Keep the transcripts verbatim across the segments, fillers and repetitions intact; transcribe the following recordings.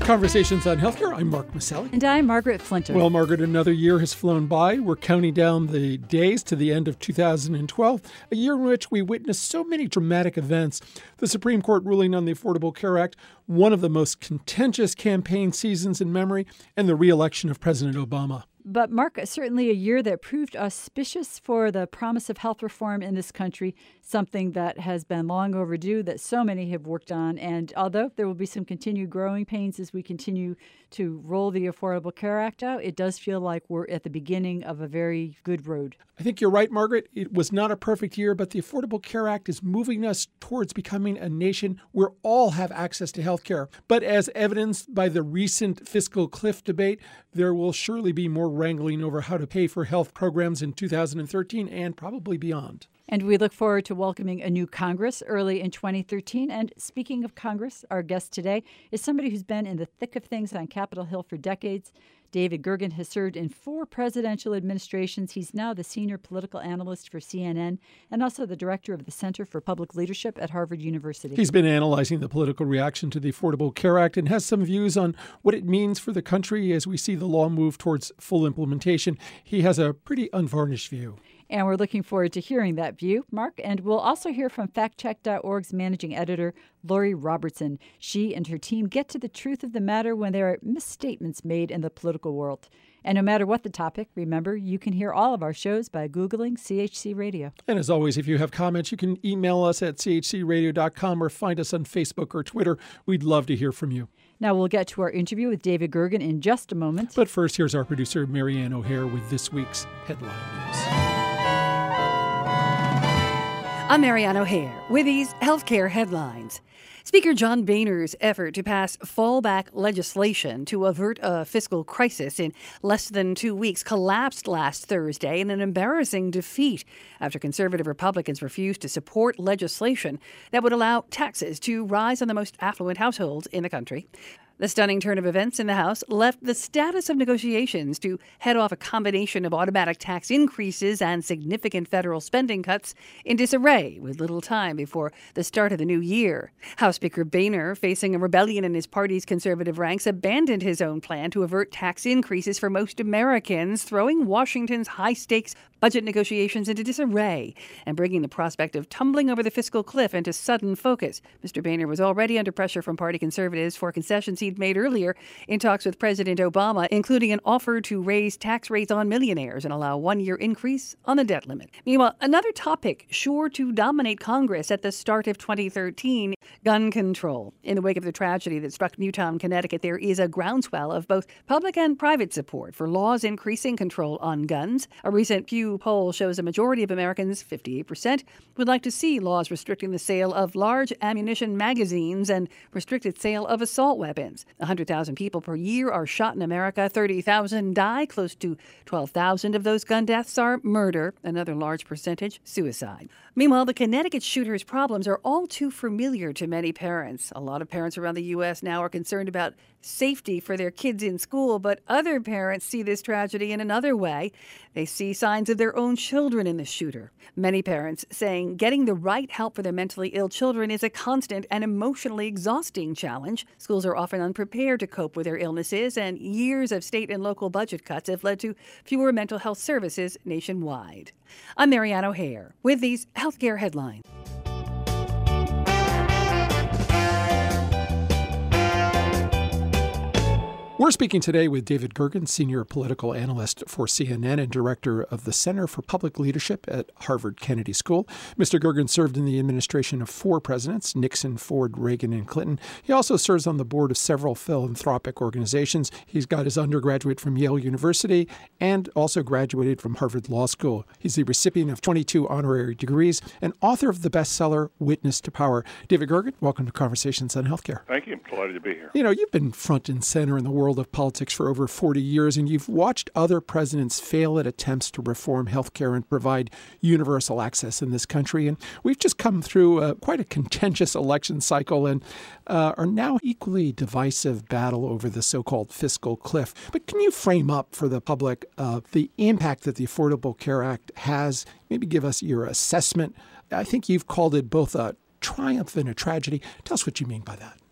Conversations on Healthcare. I'm Mark Maselli. And I'm Margaret Flinter. Well, Margaret, another year has flown by. We're counting down the days to the end of two thousand twelve, a year in which we witnessed so many dramatic events. The Supreme Court ruling on the Affordable Care Act, one of the most contentious campaign seasons in memory, and the re-election of President Obama. But, Mark, certainly a year that proved auspicious for the promise of health reform in this country, something that has been long overdue, that so many have worked on. And although there will be some continued growing pains as we continue to roll the Affordable Care Act out, it does feel like we're at the beginning of a very good road. I think you're right, Margaret. It was not a perfect year, but the Affordable Care Act is moving us towards becoming a nation where all have access to health care. But as evidenced by the recent fiscal cliff debate, there will surely be more wrangling over how to pay for health programs in two thousand thirteen and probably beyond. And we look forward to welcoming a new Congress early in twenty thirteen. And speaking of Congress, our guest today is somebody who's been in the thick of things on Capitol Hill for decades. David Gergen has served in four presidential administrations. He's now the senior political analyst for C N N and also the director of the Center for Public Leadership at Harvard University. He's been analyzing the political reaction to the Affordable Care Act and has some views on what it means for the country as we see the law move towards full implementation. He has a pretty unvarnished view. And we're looking forward to hearing that view, Mark. And we'll also hear from fact check dot org's managing editor, Lori Robertson. She and her team get to the truth of the matter when there are misstatements made in the political world. And no matter what the topic, remember, you can hear all of our shows by Googling C H C Radio. And as always, if you have comments, you can email us at c h c radio dot com or find us on Facebook or Twitter. We'd love to hear from you. Now we'll get to our interview with David Gergen in just a moment. But first, here's our producer, Marianne O'Hare, with this week's headline news. I'm Marianne O'Hare with these healthcare headlines. Speaker John Boehner's effort to pass fallback legislation to avert a fiscal crisis in less than two weeks collapsed last Thursday in an embarrassing defeat after conservative Republicans refused to support legislation that would allow taxes to rise on the most affluent households in the country. The stunning turn of events in the House left the status of negotiations to head off a combination of automatic tax increases and significant federal spending cuts in disarray with little time before the start of the new year. House Speaker Boehner, facing a rebellion in his party's conservative ranks, abandoned his own plan to avert tax increases for most Americans, throwing Washington's high-stakes budget negotiations into disarray and bringing the prospect of tumbling over the fiscal cliff into sudden focus. Mister Boehner was already under pressure from party conservatives for concessions he'd made earlier in talks with President Obama, including an offer to raise tax rates on millionaires and allow a one-year increase on the debt limit. Meanwhile, another topic sure to dominate Congress at the start of twenty thirteen, gun control. In the wake of the tragedy that struck Newtown, Connecticut, there is a groundswell of both public and private support for laws increasing control on guns. A recent Pew poll shows a majority of Americans, fifty-eight percent, would like to see laws restricting the sale of large ammunition magazines and restricted sale of assault weapons. one hundred thousand people per year are shot in America, thirty thousand die. Close to twelve thousand of those gun deaths are murder, another large percentage suicide. Meanwhile, the Connecticut shooter's problems are all too familiar to many parents. A lot of parents around the U S now are concerned about safety for their kids in school, but other parents see this tragedy in another way. They see signs of their own children in the shooter. Many parents saying getting the right help for their mentally ill children is a constant and emotionally exhausting challenge. Schools are often unprepared to cope with their illnesses, and years of state and local budget cuts have led to fewer mental health services nationwide. I'm Marianne O'Hare with these healthcare headlines. We're speaking today with David Gergen, senior political analyst for C N N and director of the Center for Public Leadership at Harvard Kennedy School. Mister Gergen served in the administration of four presidents, Nixon, Ford, Reagan, and Clinton. He also serves on the board of several philanthropic organizations. He's got his undergraduate from Yale University and also graduated from Harvard Law School. He's the recipient of twenty-two honorary degrees and author of the bestseller Witness to Power. David Gergen, welcome to Conversations on Healthcare. Thank you. I'm delighted to be here. You know, you've been front and center in the world of politics for over forty years, and you've watched other presidents fail at attempts to reform healthcare and provide universal access in this country. And we've just come through uh, quite a contentious election cycle and uh, are now equally divisive battle over the so-called fiscal cliff. But can you frame up for the public uh, the impact that the Affordable Care Act has? Maybe give us your assessment. I think you've called it both a triumph and a tragedy. Tell us what you mean by that.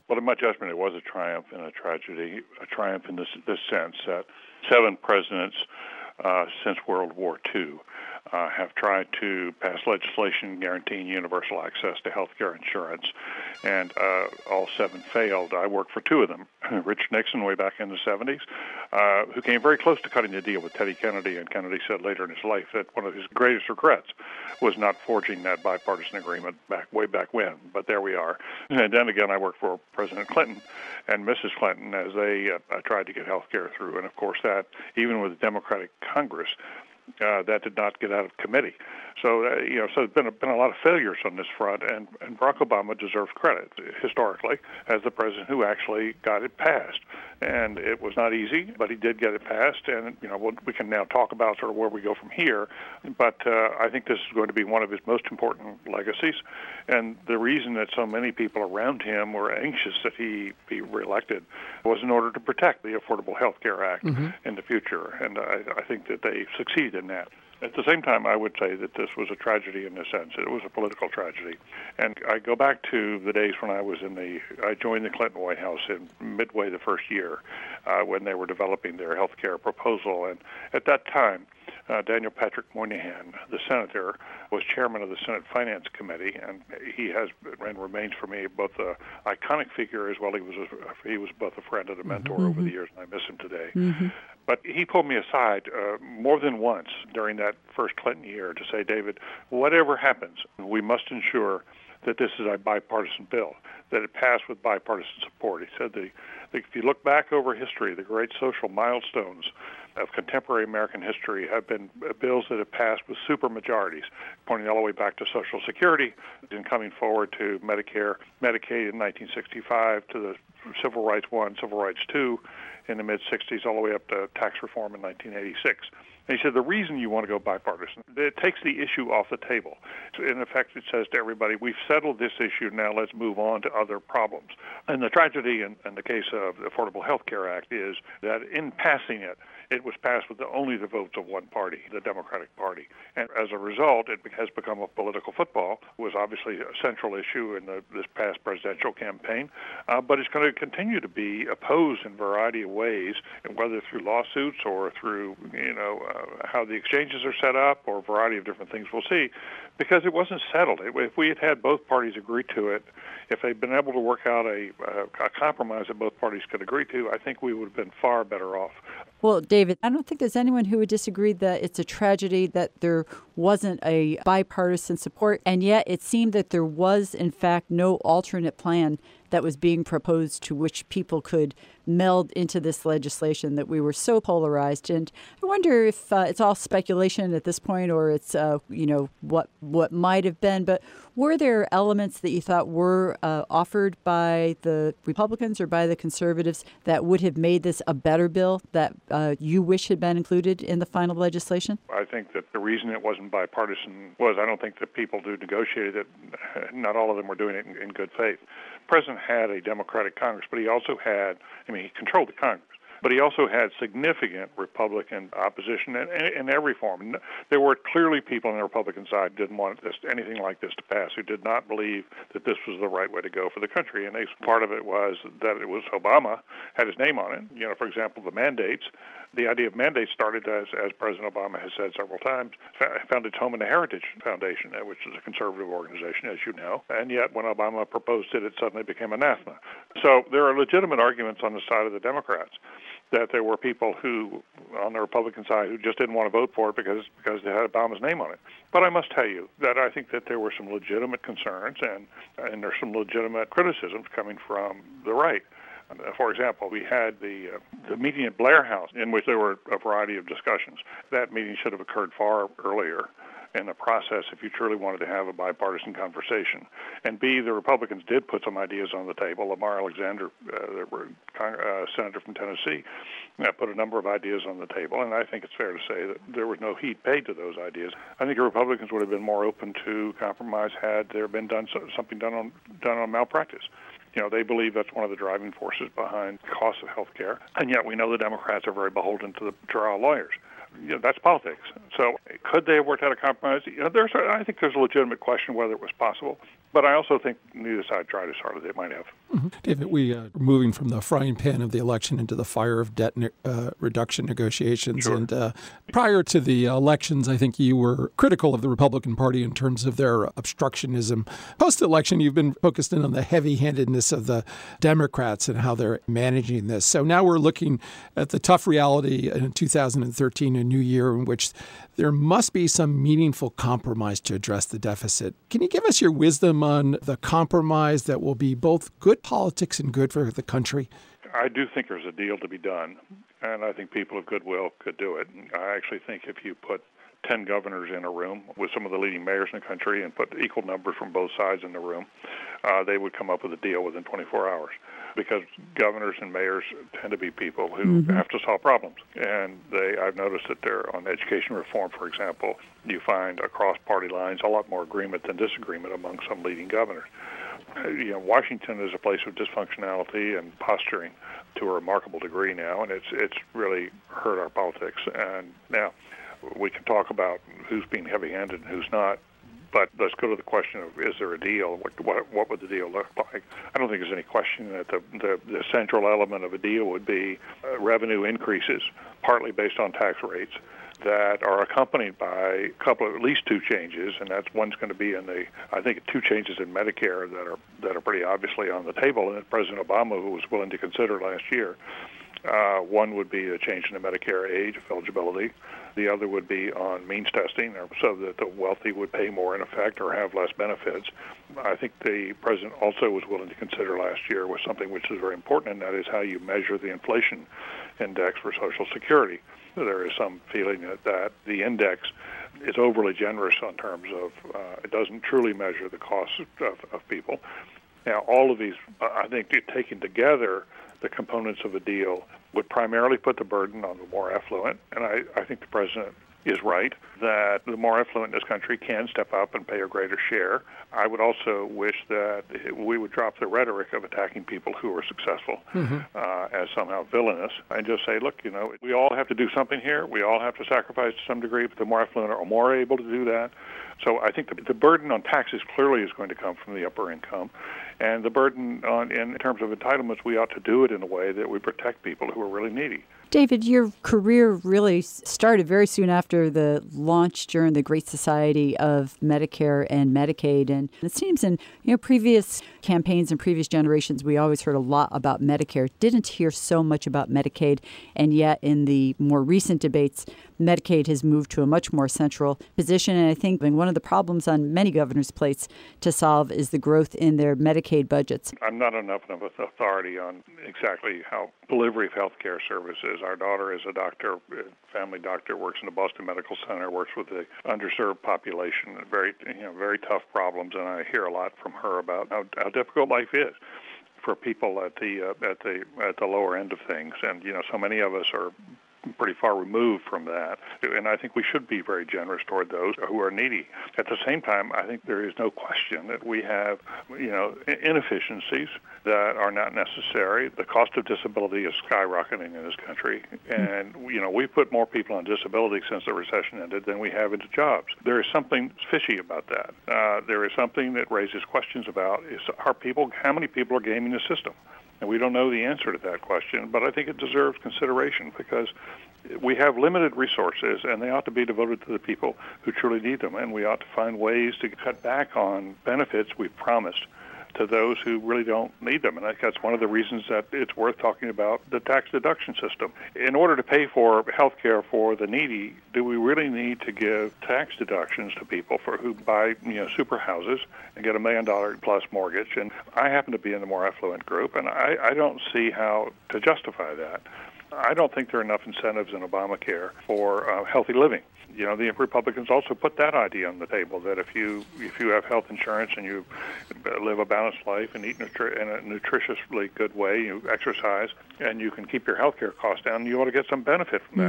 Well, in my judgment, it was a triumph and a tragedy. A triumph in this, this sense that seven presidents uh, since World War Two uh, have tried to pass legislation guaranteeing universal access to health care insurance, and uh, all seven failed. I worked for two of them. Richard Nixon, way back in the seventies, uh, who came very close to cutting the deal with Teddy Kennedy, and Kennedy said later in his life that one of his greatest regrets was not forging that bipartisan agreement back way back when, but there we are. And then again, I worked for President Clinton and Missus Clinton as they uh, tried to get health care through, and of course that, even with a Democratic Congress, Uh, that did not get out of committee. So, uh, you know, so there's been a, been a lot of failures on this front, and, and Barack Obama deserves credit historically as the president who actually got it passed. And it was not easy, but he did get it passed, and, you know, we'll, we can now talk about sort of where we go from here. But uh, I think this is going to be one of his most important legacies, and the reason that so many people around him were anxious that he be reelected was in order to protect the Affordable Health Care Act mm-hmm. in the future, and I, I think that they succeeded in that. At the same time, I would say that this was a tragedy in a sense. It was a political tragedy. And I go back to the days when I was in the, I joined the Clinton White House in midway the first year uh, when they were developing their health care proposal. And at that time, uh, Daniel Patrick Moynihan, the senator, was chairman of the Senate Finance Committee, and he has and remains for me both an iconic figure as well. He was a, he was both a friend and a mentor mm-hmm. over the years, and I miss him today. Mm-hmm. But he pulled me aside uh, more than once during that first Clinton year to say, David, whatever happens, we must ensure that this is a bipartisan bill, that it passed with bipartisan support. He said the, the, if you look back over history, the great social milestones of contemporary American history have been bills that have passed with supermajorities, pointing all the way back to Social Security and coming forward to Medicare, Medicaid in nineteen sixty-five, to the Civil Rights One, Civil Rights Two in the mid-sixties, all the way up to tax reform in nineteen eighty-six. And he said the reason you want to go bipartisan, it takes the issue off the table. In effect, it says to everybody, we've settled this issue, now let's move on to other problems. And the tragedy in, in the case of the Affordable Health Care Act is that in passing it, it was passed with the, only the votes of one party, the Democratic Party. And as a result, it has become a political football. It was obviously a central issue in the, this past presidential campaign, uh, but it's going to continue to be opposed in a variety of ways, whether through lawsuits or through, you know, uh, how the exchanges are set up or a variety of different things we'll see, because it wasn't settled. If we had had both parties agree to it, if they'd been able to work out a, uh, a compromise that both parties could agree to, I think we would have been far better off. Well, David, I don't think there's anyone who would disagree that it's a tragedy that there wasn't a bipartisan support, and yet it seemed that there was, in fact, no alternate plan that was being proposed to which people could meld into this legislation, that we were so polarized. And I wonder if uh, it's all speculation at this point, or it's, uh, you know, what what might have been. But were there elements that you thought were uh, offered by the Republicans or by the conservatives that would have made this a better bill that uh, you wish had been included in the final legislation? I think that the reason it wasn't bipartisan was I don't think the people who negotiated it, not all of them were doing it in, in good faith. The president had a Democratic Congress, but he also had, I mean, he controlled the Congress, but he also had significant Republican opposition in, in every form. There were clearly people on the Republican side who didn't want this, anything like this to pass, who did not believe that this was the right way to go for the country. And they, part of it was that it was Obama, had his name on it. You know, for example, the mandates. The idea of mandates started, as, as President Obama has said several times, found its home in the Heritage Foundation, which is a conservative organization, as you know. And yet, when Obama proposed it, it suddenly became anathema. So there are legitimate arguments on the side of the Democrats that there were people who, on the Republican side, who just didn't want to vote for it because because they had Obama's name on it. But I must tell you that I think that there were some legitimate concerns and and there's some legitimate criticisms coming from the right. For example, we had the uh, the meeting at Blair House in which there were a variety of discussions. That meeting should have occurred far earlier in the process if you truly wanted to have a bipartisan conversation. And B, the Republicans did put some ideas on the table. Lamar Alexander, uh, the uh, senator from Tennessee, uh, put a number of ideas on the table, and I think it's fair to say that there was no heed paid to those ideas. I think the Republicans would have been more open to compromise had there been done something done on done on malpractice. You know, they believe that's one of the driving forces behind the cost of health care, and yet we know the Democrats are very beholden to the to our lawyers. You know, that's politics. So could they have worked out a compromise? You know, there's a, I think there's a legitimate question whether it was possible. But But I also think neither side tried as hard as they might have. Mm-hmm. David, we uh, are moving from the frying pan of the election into the fire of debt ne- uh, reduction negotiations. Sure. And uh, prior to the elections, I think you were critical of the Republican Party in terms of their obstructionism. Post-election, you've been focused in on the heavy-handedness of the Democrats and how they're managing this. So now we're looking at the tough reality in two thousand thirteen, a new year in which there must be some meaningful compromise to address the deficit. Can you give us your wisdom on the compromise that will be both good politics and good for the country? I do think there's a deal to be done, and I think people of goodwill could do it. I actually think if you put ten governors in a room with some of the leading mayors in the country and put equal numbers from both sides in the room, uh, they would come up with a deal within twenty-four hours. Because governors and mayors tend to be people who mm-hmm. have to solve problems. And they, I've noticed that they're on education reform, for example, you find across party lines a lot more agreement than disagreement among some leading governors. Uh, you know, Washington is a place of dysfunctionality and posturing to a remarkable degree now, and it's it's really hurt our politics. And now we can talk about who's being heavy-handed and who's not. But let's go to the question of, is there a deal? What, what, what would the deal look like? I don't think there's any question that the, the, the central element of a deal would be uh, revenue increases, partly based on tax rates, that are accompanied by a couple of, at least two changes, and that's one's going to be in the, I think, two changes in Medicare that are that are pretty obviously on the table, and that President Obama, who was willing to consider last year. Uh, one would be a change in the Medicare age of eligibility. The other would be on means testing, so that the wealthy would pay more in effect or have less benefits. I think the president also was willing to consider last year was something which is very important, and that is how you measure the inflation index for Social Security. There is some feeling that, that the index is overly generous in terms of uh, it doesn't truly measure the costs of, of people. Now, all of these, I think, taken together, the components of a deal would primarily put the burden on the more affluent, and I, I think the president is right that the more affluent in this country can step up and pay a greater share. I would also wish that we would drop the rhetoric of attacking people who are successful mm-hmm. uh, as somehow villainous, and just say, look, you know, we all have to do something here. We all have to sacrifice to some degree, but the more affluent are more able to do that. So I think the, the burden on taxes clearly is going to come from the upper income. And the burden on, in terms of entitlements, we ought to do it in a way that we protect people who are really needy. David, your career really started very soon after the launch during the Great Society of Medicare and Medicaid. And it seems in you know previous campaigns and previous generations, we always heard a lot about Medicare, didn't hear so much about Medicaid. And yet in the more recent debates, Medicaid has moved to a much more central position. And I think one of the problems on many governors' plates to solve is the growth in their Medicaid budgets. I'm not enough of an authority on exactly how delivery of health care services. Our daughter is a doctor, family doctor, works in the Boston Medical Center, works with the underserved population, very, you know, very tough problems, and I hear a lot from her about how, how difficult life is for people at the uh, at the at the lower end of things, and you know, so many of us are pretty far removed from that. And I think we should be very generous toward those who are needy. At the same time, I think there is no question that we have, you know, inefficiencies that are not necessary. The cost of disability is skyrocketing in this country. And, you know, we've put more people on disability since the recession ended than we have into jobs. There is something fishy about that. Uh, there is something that raises questions about is are people, how many people are gaming the system? And we don't know the answer to that question, but I think it deserves consideration because we have limited resources, and they ought to be devoted to the people who truly need them, and we ought to find ways to cut back on benefits we've promised to those who really don't need them. And I think that's one of the reasons that it's worth talking about the tax deduction system. In order to pay for health care for the needy, do we really need to give tax deductions to people for who buy, you know, super houses and get a million dollar plus mortgage? And I happen to be in the more affluent group, and I, I don't see how to justify that. I don't think there are enough incentives in Obamacare for uh, healthy living. You know, the Republicans also put that idea on the table that if you if you have health insurance and you live a balanced life and eat nutri- in a nutritiously good way, you exercise, and you can keep your health care costs down, you ought to get some benefit from that. Mm-hmm.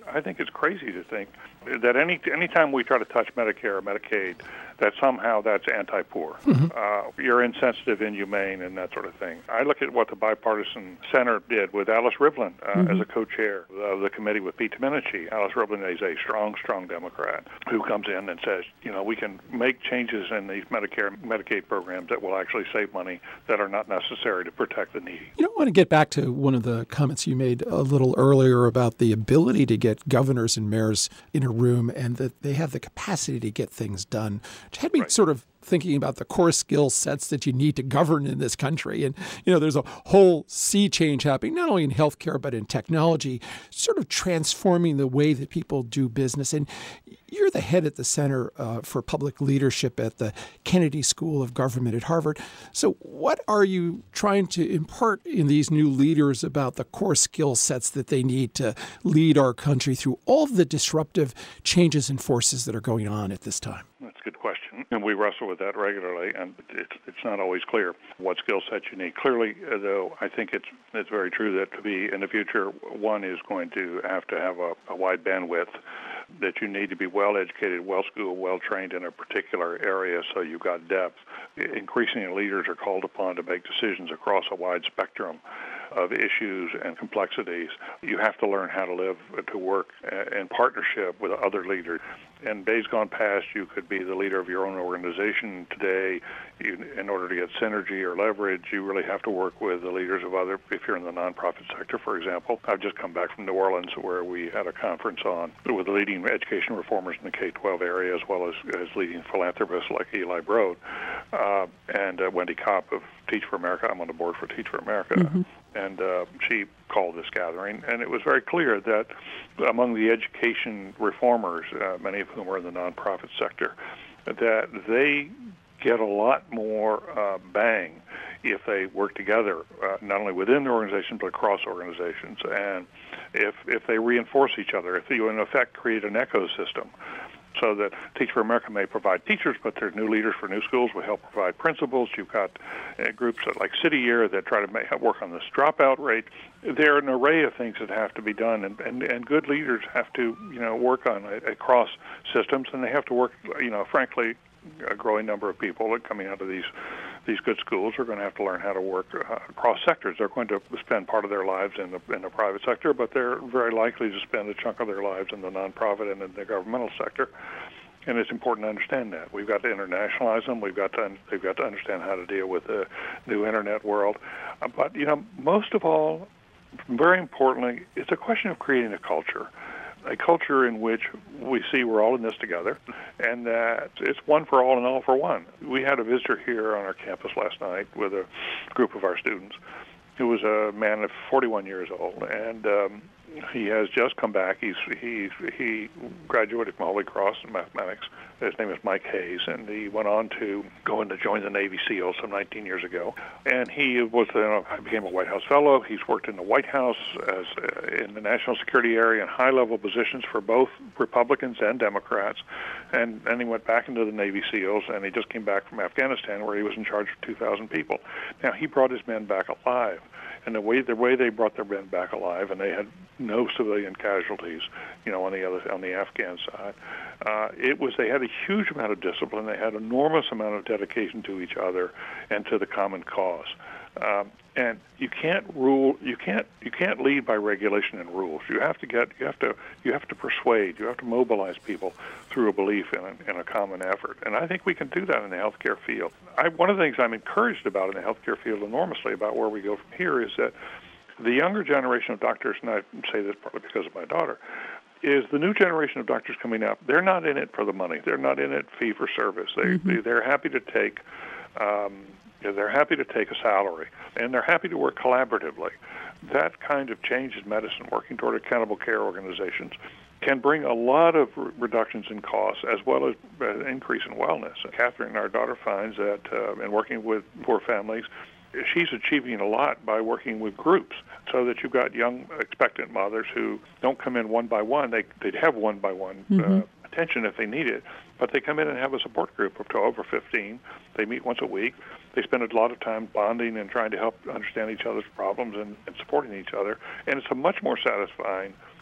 I think it's crazy to think that any anytime we try to touch Medicare or Medicaid, that somehow that's anti-poor. Mm-hmm. Uh, you're insensitive, inhumane, and that sort of thing. I look at what the Bipartisan Center did with Alice Rivlin uh, mm-hmm. as a co-chair of the committee with Pete Domenici. Alice Rivlin is a strong, strong Democrat who comes in and says, you know, we can make changes in these Medicare and Medicaid programs that will actually save money that are not necessary to protect the needy. You know, I want to get back to one of the comments you made a little earlier about the ability to get governors and mayors in a room and that they have the capacity to get things done. Which had me right. sort of thinking about the core skill sets that you need to govern in this country. And, you know, there's a whole sea change happening, not only in healthcare, but in technology, sort of transforming the way that people do business. And you're the head at the Center uh, for Public Leadership at the Kennedy School of Government at Harvard. So what are you trying to impart in these new leaders about the core skill sets that they need to lead our country through all of the disruptive changes and forces that are going on at this time? That's a good question, and we wrestle with that regularly, and it's, it's not always clear what skill sets you need. Clearly, though, I think it's it's very true that to be in the future, one is going to have to have a, a wide bandwidth, that you need to be well-educated, well-schooled, well-trained in a particular area so you've got depth. Increasingly, leaders are called upon to make decisions across a wide spectrum of issues and complexities. You have to learn how to live, to work in partnership with other leaders. In days gone past, you could be the leader of your own organization. Today, you, in order to get synergy or leverage, you really have to work with the leaders of other, if you're in the nonprofit sector, for example. I've just come back from New Orleans where we had a conference on with the leading education reformers in the K twelve area, as well as, as leading philanthropists like Eli Broad uh, and uh, Wendy Kopp of Teach for America. I'm on the board for Teach for America. Mm-hmm. And uh, she called this gathering, and it was very clear that among the education reformers, uh, many of whom are in the nonprofit sector, that they get a lot more uh, bang if they work together, uh, not only within the organization but across organizations, and if if they reinforce each other, if you in effect create an ecosystem. So that Teach for America may provide teachers, but there's new leaders for new schools will help provide principals. You've got uh, groups that, like City Year that try to make, work on this dropout rate. There are an array of things that have to be done, and, and, and good leaders have to, you know, work on it across systems, and they have to work, you know, frankly, a growing number of people that coming out of these these good schools are going to have to learn how to work uh, across sectors. They're going to spend part of their lives in the in the private sector, but they're very likely to spend a chunk of their lives in the nonprofit and in the governmental sector. And it's important to understand that. We've got to internationalize them. We've got to they've got to understand how to deal with the new internet world. Uh, but you know, most of all, very importantly, it's a question of creating a culture. A culture in which we see we're all in this together, and that it's one for all and all for one. We had a visitor here on our campus last night with a group of our students who was a man of forty-one years old, and um, he has just come back. He's he he graduated from Holy Cross in mathematics. His name is Mike Hayes, and he went on to go in to join the Navy SEALs some nineteen years ago. And he was you know, became a White House fellow. He's worked in the White House as uh, in the national security area in high-level positions for both Republicans and Democrats. And then he went back into the Navy SEALs, and he just came back from Afghanistan, where he was in charge of two thousand people. Now he brought his men back alive. And the way the way they brought their men back alive, and they had no civilian casualties, you know, on the other on the Afghan side, uh, it was they had a huge amount of discipline. They had an enormous amount of dedication to each other and to the common cause. Um, and you can't rule. You can't. You can't lead by regulation and rules. You have to get. You have to. You have to persuade. You have to mobilize people through a belief in a, in a common effort. And I think we can do that in the healthcare field. I, one of the things I'm encouraged about in the healthcare field enormously about where we go from here is that the younger generation of doctors, and I say this partly because of my daughter, is the new generation of doctors coming up. They're not in it for the money. They're not in it fee for service. They, mm-hmm. they they're happy to take. Um, They're happy to take a salary, and they're happy to work collaboratively. That kind of change in medicine, working toward accountable care organizations, can bring a lot of re- reductions in costs as well as an increase in wellness. Catherine, our daughter, finds that uh, in working with poor families, she's achieving a lot by working with groups so that you've got young expectant mothers who don't come in one by one. They, they'd have one by one mm-hmm. uh, attention if they need it, but they come in and have a support group of twelve or fifteen. They meet once a week. They spend a lot of time bonding and trying to help understand each other's problems and, and supporting each other. And it's a much more satisfying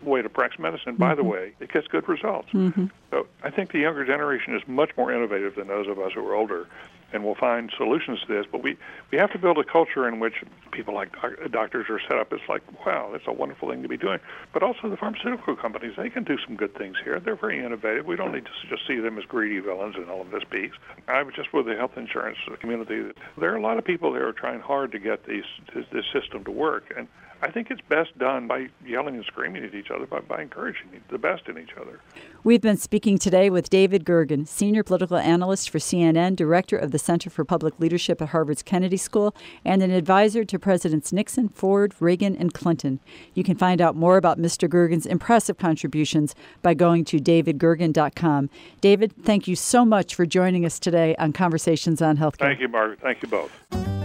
way to practice medicine. Mm-hmm. By the way, it gets good results. Mm-hmm. So I think the younger generation is much more innovative than those of us who are older, and we'll find solutions to this. But we, we have to build a culture in which people like doc- doctors are set up. It's like, wow, that's a wonderful thing to be doing. But also the pharmaceutical companies, they can do some good things here. They're very innovative. We don't need to just see them as greedy villains and all of this piece. I was just with the health insurance community. There are a lot of people there who are trying hard to get these this, this system to work. And I think it's best done by yelling and screaming at each other, by, by encouraging the best in each other. We've been speaking today with David Gergen, Senior Political Analyst for C N N, Director of the Center for Public Leadership at Harvard's Kennedy School, and an advisor to Presidents Nixon, Ford, Reagan, and Clinton. You can find out more about Mister Gergen's impressive contributions by going to david gergen dot com. David, thank you so much for joining us today on Conversations on Healthcare. Thank you, Margaret. Thank you both.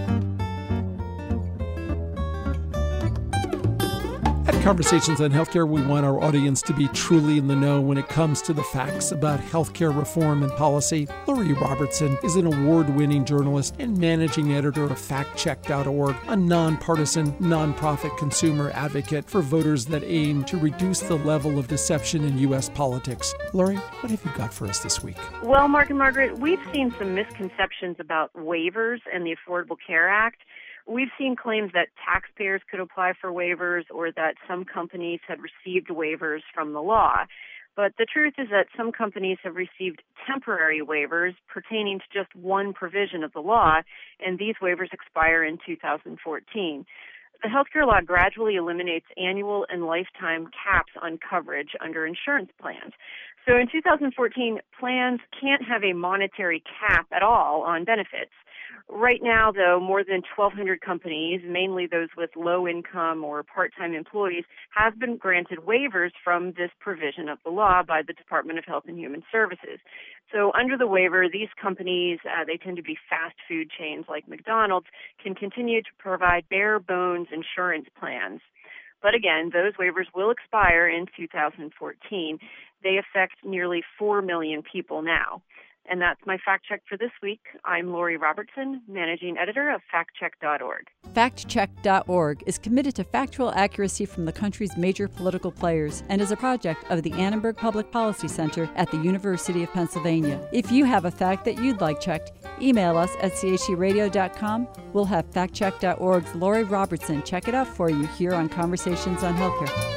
At Conversations on Healthcare, we want our audience to be truly in the know when it comes to the facts about healthcare reform and policy. Lori Robertson is an award-winning journalist and managing editor of fact check dot org, a nonpartisan, nonprofit consumer advocate for voters that aim to reduce the level of deception in U S politics. Lori, what have you got for us this week? Well, Mark and Margaret, we've seen some misconceptions about waivers and the Affordable Care Act. We've seen claims that taxpayers could apply for waivers or that some companies had received waivers from the law. But the truth is that some companies have received temporary waivers pertaining to just one provision of the law, and these waivers expire in two thousand fourteen. The healthcare law gradually eliminates annual and lifetime caps on coverage under insurance plans. So in two thousand fourteen, plans can't have a monetary cap at all on benefits. Right now, though, more than twelve hundred companies, mainly those with low-income or part-time employees, have been granted waivers from this provision of the law by the Department of Health and Human Services. So under the waiver, these companies, uh, they tend to be fast food chains like McDonald's, can continue to provide bare-bones insurance plans. But again, those waivers will expire in two thousand fourteen. They affect nearly four million people now. And that's my fact check for this week. I'm Lori Robertson, managing editor of fact check dot org. fact check dot org is committed to factual accuracy from the country's major political players and is a project of the Annenberg Public Policy Center at the University of Pennsylvania. If you have a fact that you'd like checked, email us at c h c radio dot com. We'll have fact check dot org's Lori Robertson check it out for you here on Conversations on Healthcare.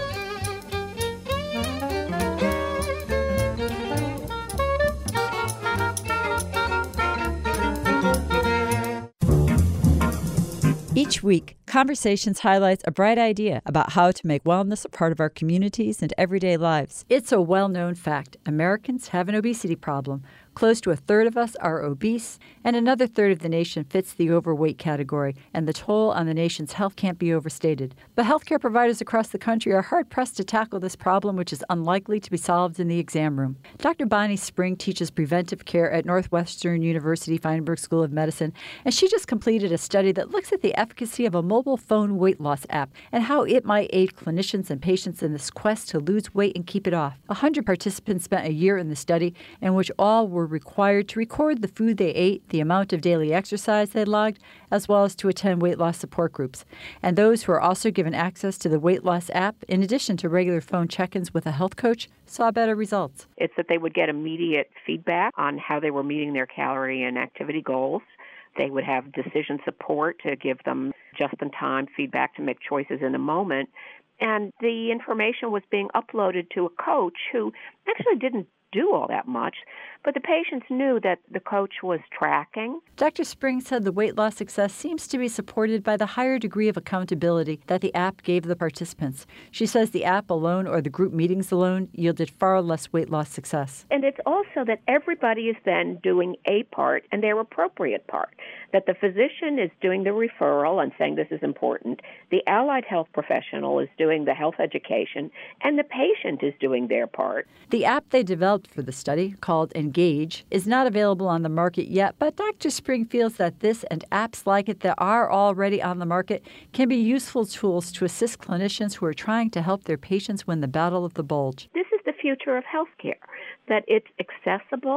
Each week, Conversations highlights a bright idea about how to make wellness a part of our communities and everyday lives. It's a well-known fact. Americans have an obesity problem. Close to a third of us are obese, and another third of the nation fits the overweight category, and the toll on the nation's health can't be overstated. But healthcare providers across the country are hard-pressed to tackle this problem, which is unlikely to be solved in the exam room. Doctor Bonnie Spring teaches preventive care at Northwestern University Feinberg School of Medicine, and she just completed a study that looks at the efficacy of a mobile phone weight loss app and how it might aid clinicians and patients in this quest to lose weight and keep it off. A hundred participants spent a year in the study, in which all were required to record the food they ate, the amount of daily exercise they logged, as well as to attend weight loss support groups. And those who are also given access to the weight loss app, in addition to regular phone check-ins with a health coach, saw better results. It's that they would get immediate feedback on how they were meeting their calorie and activity goals. They would have decision support to give them just-in-time feedback to make choices in a moment. And the information was being uploaded to a coach who actually didn't do all that much, but the patients knew that the coach was tracking. Doctor Spring said the weight loss success seems to be supported by the higher degree of accountability that the app gave the participants. She says the app alone or the group meetings alone yielded far less weight loss success. And it's also that everybody is then doing a part and their appropriate part, that the physician is doing the referral and saying this is important, the allied health professional is doing the health education, and the patient is doing their part. The app they developed for the study, called Engage, is not available on the market yet, but Doctor Spring feels that this and apps like it that are already on the market can be useful tools to assist clinicians who are trying to help their patients win the battle of the bulge. This is the future of healthcare, that it's accessible,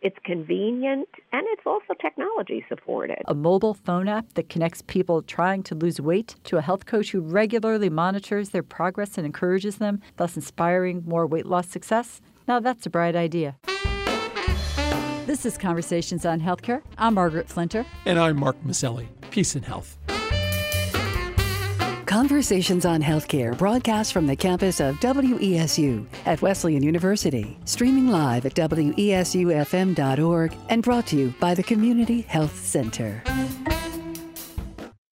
It's convenient, and it's also technology supported. A mobile phone app that connects people trying to lose weight to a health coach who regularly monitors their progress and encourages them, thus inspiring more weight loss success? Now that's a bright idea. This is Conversations on Healthcare. I'm Margaret Flinter. And I'm Mark Maselli. Peace and health. Conversations on Healthcare broadcast from the campus of W E S U at Wesleyan University, streaming live at W E S U F M dot org and brought to you by the Community Health Center.